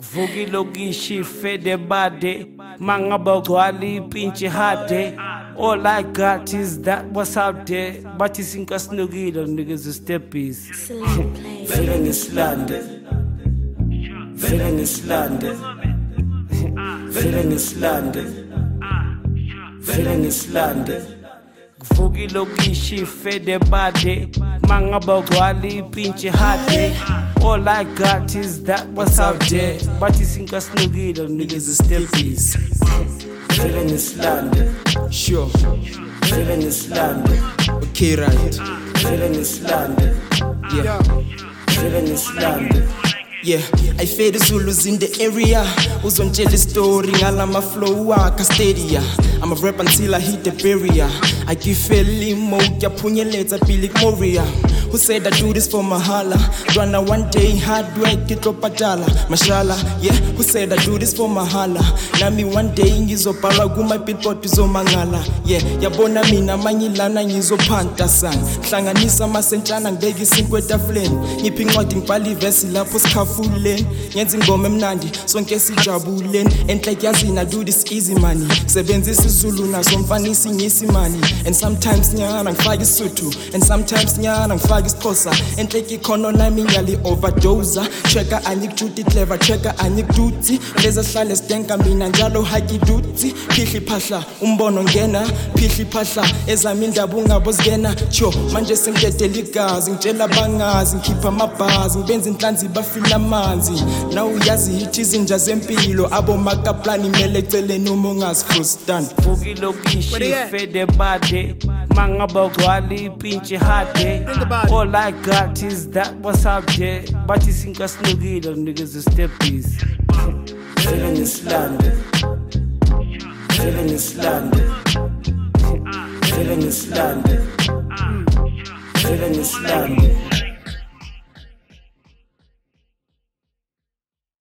Vugi logishi fede bade, mangaba gwali pinche hade. All I got is that what's out there, but it's in Kasnugida, niggas the steppies. Feeling is landed, feeling is landed, feeling is landed, feeling is landed. Vugi logishi fede bade, mangaba gwali pinche hade. All I got is that what's out there, but it's in Kasnugida, niggas the steppies. Feeling is landed, Sure, feeling is landed, okay, right. feeling is landed, Yeah, feeling is landed. yeah. I fed the Zulus in the area. Who's on jelly story? Alama flow waka stadia. I'm a rap until I hit the barrier. I give Feli Mokia Punyeleta Bilik Moria. Who said I do this for Mahala? Run one day, hard work, get up a dollar. Mashallah, yeah. Who said I do this for Mahala? Nami one day, ngizo paraguma pitpot izo mangala. Yeah, yabona mina manyilana ngizo panta san. Hlanganisa masenchana ngibeki sinkweta flame. Ngiphincwadi ngibhali verse lapho sikhafuleni. Ngenza ingoma emnandi, sonke sijabuleni. Enhle yazi I do this easy money. Sebenzisa isiZulu naso mfanisi ngisi money. And sometimes nyana ngifaka isuthu, and sometimes nyana ngifaka isixhosa. Enhle ikhono nami ngali overdose. Checka anyikujuti clever, checka anyikuduti. Leza hlale sidenka mina njalo haki duti. Phihli phahla umbono ngena, phihli phahla ezami indaba ungabozingena. Cho manje sengidedela igazi, ngitshela bangazi, ngikhipha amabhazi, ngibenza inhlanzi bafila amanzi. Now uyazi hithi izinja zempilo, abo makaplani mele eceleni uma ungasifrustani. Vugi logishi fede bade, mangaba gwali pinche hade. All I got is that what's out there, but it's in Kasnugida, niggas the steppies. Feeling is landed, feeling is landed, feeling is landed, feeling is landed.